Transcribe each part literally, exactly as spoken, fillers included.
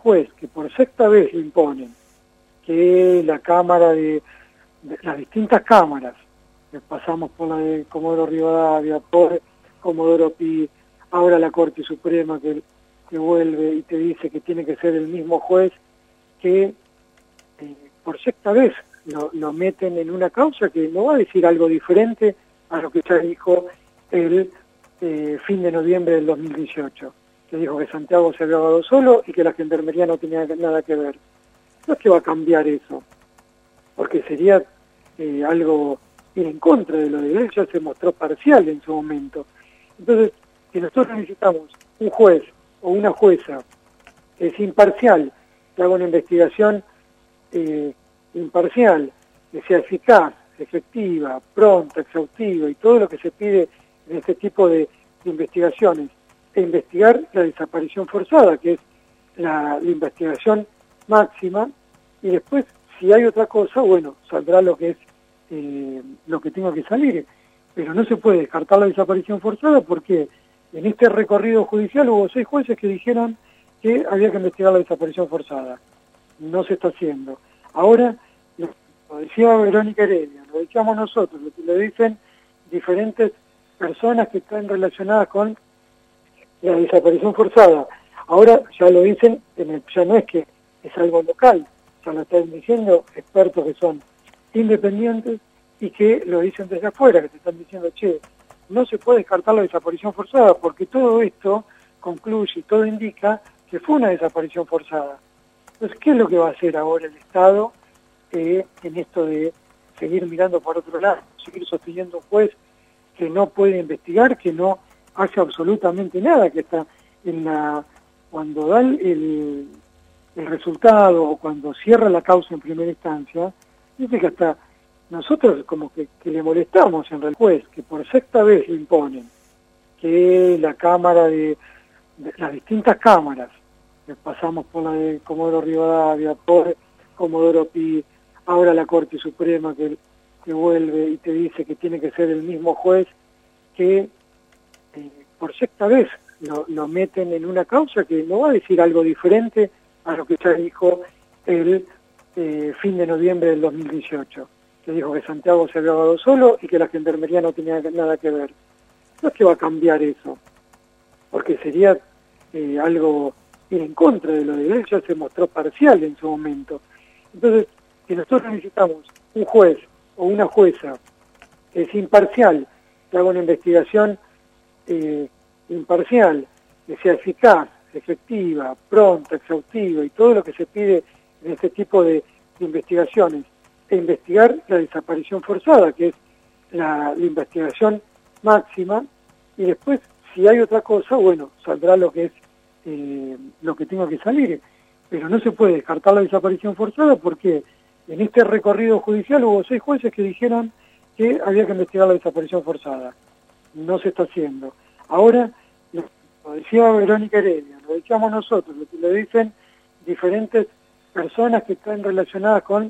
juez que por sexta vez le imponen que la Cámara de, de las distintas cámaras, que pasamos por la de Comodoro Rivadavia, por Comodoro Pi, ahora la Corte Suprema que, que vuelve y te dice que tiene que ser el mismo juez que eh, por sexta vez lo, lo meten en una causa que no va a decir algo diferente a lo que ya dijo el eh, fin de noviembre del dos mil dieciocho, que dijo que Santiago se había ahogado solo y que la gendarmería no tenía nada que ver. No es que va a cambiar eso, porque sería eh, algo ir en contra de lo de él, ya se mostró parcial en su momento. Entonces, si nosotros necesitamos un juez o una jueza que es imparcial, que haga una investigación eh, imparcial, que sea eficaz, efectiva, pronta, exhaustiva y todo lo que se pide en este tipo de, de investigaciones, e investigar la desaparición forzada, que es la, la investigación máxima, y después, si hay otra cosa, bueno, saldrá lo que es eh, lo que tenga que salir, pero no se puede descartar la desaparición forzada porque en este recorrido judicial hubo seis jueces que dijeron que había que investigar la desaparición forzada. No se está haciendo. Ahora, lo decía Verónica Heredia, lo decíamos nosotros, lo, lo dicen diferentes personas que están relacionadas con la desaparición forzada. Ahora ya lo dicen, en el, ya no es que es algo local, ya lo están diciendo expertos que son independientes y que lo dicen desde afuera, que te están diciendo, che, no se puede descartar la desaparición forzada porque todo esto concluye y todo indica que fue una desaparición forzada. Entonces, ¿qué es lo que va a hacer ahora el Estado eh, en esto de seguir mirando por otro lado, seguir sosteniendo un juez que no puede investigar, que no hace absolutamente nada, que está en la cuando da el, el resultado o cuando cierra la causa en primera instancia, dice que hasta nosotros como que, que le molestamos en el juez, que por sexta vez le imponen que la Cámara de, de las distintas cámaras, que pasamos por la de Comodoro Rivadavia, por Comodoro Pi, ahora la Corte Suprema que, que vuelve y te dice que tiene que ser el mismo juez que eh, por sexta vez lo, lo meten en una causa que no va a decir algo diferente a lo que ya dijo el eh, fin de noviembre del dos mil dieciocho, que dijo que Santiago se había ahogado solo y que la gendarmería no tenía nada que ver. No es que va a cambiar eso, porque sería eh, algo ir en contra de lo de él, ya se mostró parcial en su momento. Entonces, si nosotros necesitamos un juez o una jueza que es imparcial, que haga una investigación eh, imparcial, que sea eficaz, efectiva, pronta, exhaustiva y todo lo que se pide en este tipo de, de investigaciones, e investigar la desaparición forzada, que es la, la investigación máxima, y después, si hay otra cosa, bueno, saldrá lo que es eh, lo que tenga que salir, pero no se puede descartar la desaparición forzada porque en este recorrido judicial hubo seis jueces que dijeron que había que investigar la desaparición forzada. No se está haciendo. Ahora, lo, lo decía Verónica Heredia, lo decíamos nosotros, lo, lo dicen diferentes personas que están relacionadas con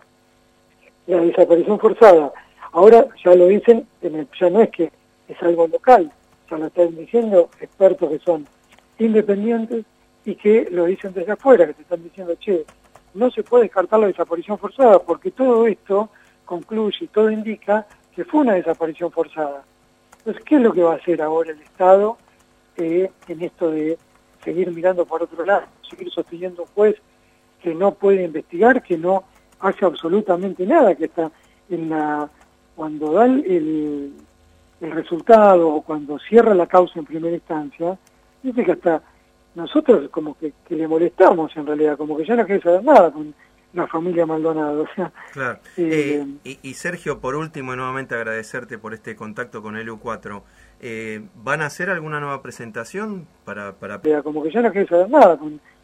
la desaparición forzada. Ahora ya lo dicen, en el, ya no es que es algo local, ya lo están diciendo expertos que son independientes y que lo dicen desde afuera, que te están diciendo, che, no se puede descartar la desaparición forzada porque todo esto concluye y todo indica que fue una desaparición forzada. Entonces, ¿qué es lo que va a hacer ahora el Estado eh, en esto de seguir mirando por otro lado, seguir sosteniendo un juez que no puede investigar, que no hace absolutamente nada, que está en la cuando da el, el resultado o cuando cierra la causa en primera instancia, dice que hasta nosotros como que, que le molestamos en realidad, como que ya no quiere saber nada con la familia Maldonado. O sea, claro. Eh, eh, y, y Sergio, por último, nuevamente agradecerte por este contacto con el U cuatro. Eh, ¿Van a hacer alguna nueva presentación para...? para... Como que ya no quiere saber nada con